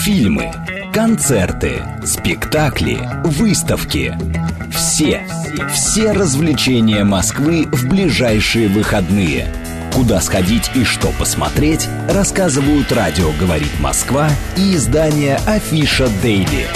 Фильмы, концерты, спектакли, выставки. Все развлечения Москвы в ближайшие выходные. Куда сходить и что посмотреть, рассказывают «Радио говорит Москва» и издание «Афиша Дейли».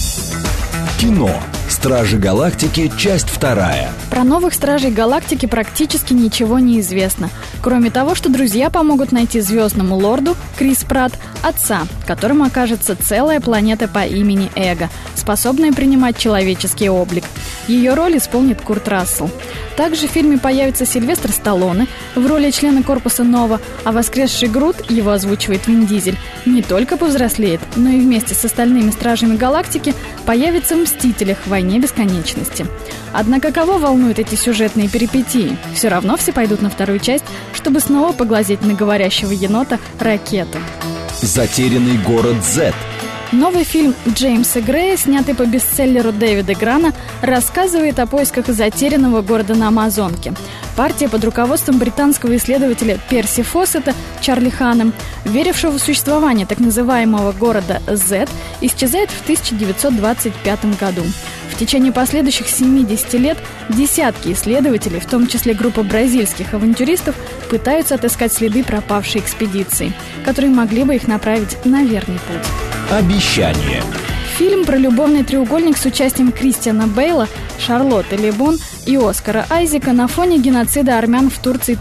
Кино. «Стражи Галактики», часть 2. Про новых Стражей Галактики практически ничего не известно, кроме того, что друзья помогут найти звездному лорду, Крис Пратт, отца, которым окажется целая планета по имени Эго, способная принимать человеческий облик. Ее роль исполнит Курт Рассел. Также в фильме появится Сильвестр Сталлоне в роли члена корпуса Нова, а воскресший Грут, его озвучивает Вин Дизель, не только повзрослеет, но и вместе с остальными Стражами Галактики появится в «Мстителях. Войне бесконечности». Однако кого волнуют эти сюжетные перипетии? Все равно все пойдут на вторую часть, чтобы снова поглазеть на говорящего енота Ракету. Затерянный город Z. Новый фильм Джеймса Грея, снятый по бестселлеру Дэвида Грана, рассказывает о поисках затерянного города на Амазонке. Партия под руководством британского исследователя Перси Фоссета Чарли Ханом, верившего в существование так называемого города Z, исчезает в 1925 году. В течение последующих 70 лет десятки исследователей, в том числе группа бразильских авантюристов, пытаются отыскать следы пропавшей экспедиции, которые могли бы их направить на верный путь. Обещание. Фильм про любовный треугольник с участием Кристиана Бейла, Шарлотты Лебон и Оскара Айзека на фоне геноцида армян в Турции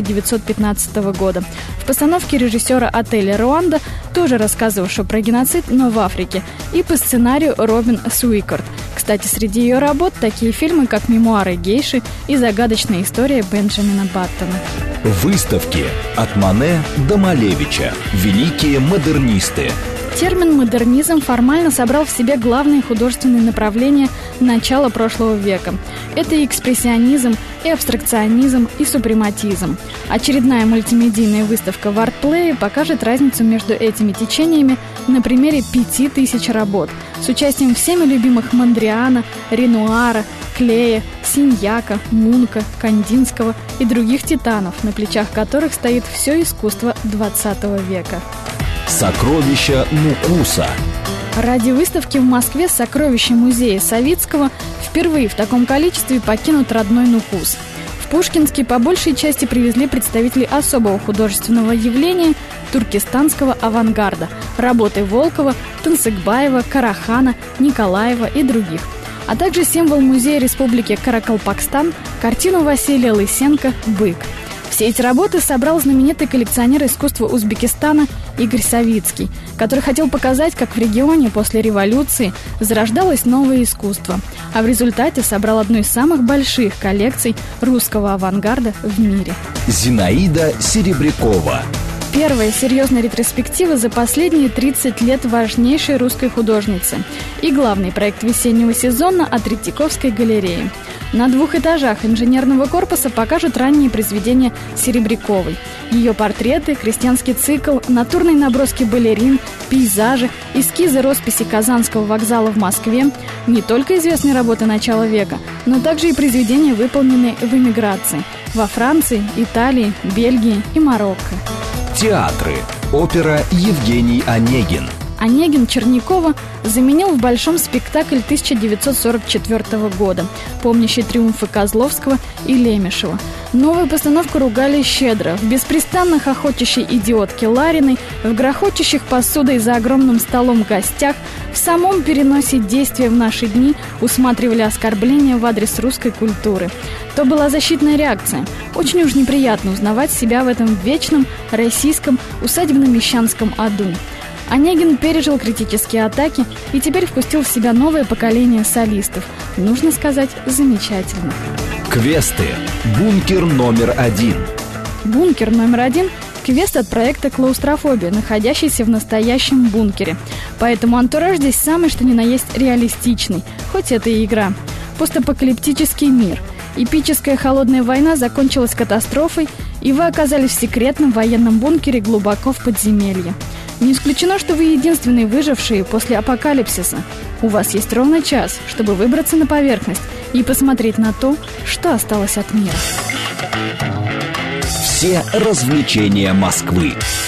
1915 года. В постановке режиссера Отеля Руанда, тоже рассказывавшего про геноцид, но в Африке, и по сценарию Робин Суикард. Кстати, среди ее работ такие фильмы, как «Мемуары гейши» и «Загадочная история Бенджамина Баттона». Выставки. От Мане до Малевича. Великие модернисты. Термин «модернизм» формально собрал в себе главные художественные направления начала прошлого века. Это и экспрессионизм, и абстракционизм, и супрематизм. Очередная мультимедийная выставка в Артплее покажет разницу между этими течениями на примере 5000 работ с участием всеми любимых Мондриана, Ренуара, Клея, Синьяка, Мунка, Кандинского и других титанов, на плечах которых стоит все искусство 20 века. Сокровища Нукуса. Ради выставки в Москве сокровища музея Савицкого впервые в таком количестве покинут родной Нукус. В Пушкинске по большей части привезли представителей особого художественного явления туркестанского авангарда, работы Волкова, Тансыкбаева, Карахана, Николаева и других, а также символ музея Республики Каракалпакстан, картину Василия Лысенко «Бык». Все эти работы собрал знаменитый коллекционер искусства Узбекистана Игорь Савицкий, который хотел показать, как в регионе после революции зарождалось новое искусство, а в результате собрал одну из самых больших коллекций русского авангарда в мире. Зинаида Серебрякова. Первая серьезная ретроспектива за последние 30 лет важнейшей русской художницы и главный проект весеннего сезона от Третьяковской галереи. На 2 этажах инженерного корпуса покажут ранние произведения Серебряковой. Ее портреты, крестьянский цикл, натурные наброски балерин, пейзажи, эскизы росписи Казанского вокзала в Москве, не только известные работы начала века, но также и произведения, выполненные в эмиграции во Франции, Италии, Бельгии и Марокко. Театры. Опера «Евгений Онегин». Онегин Чернякова заменил в большом спектакль 1944 года, помнящий триумфы Козловского и Лемешева. Новую постановку ругали щедро. В беспрестанно охотящей идиотке Лариной, в грохочущих посудой за огромным столом гостях, в самом переносе действия в наши дни усматривали оскорбления в адрес русской культуры. То была защитная реакция. Очень уж неприятно узнавать себя в этом вечном российском усадебно-мещанском аду. Онегин пережил критические атаки и теперь впустил в себя новое поколение солистов. Нужно сказать, замечательных. Квесты. Бункер номер 1. Бункер номер 1 – квест от проекта «Клаустрофобия», находящийся в настоящем бункере. Поэтому антураж здесь самый что ни на есть реалистичный, хоть это и игра. Постапокалиптический мир. Эпическая холодная война закончилась катастрофой, и вы оказались в секретном военном бункере глубоко в подземелье. Не исключено, что вы единственные выжившие после апокалипсиса. У вас есть ровно час, чтобы выбраться на поверхность и посмотреть на то, что осталось от мира. Все развлечения Москвы.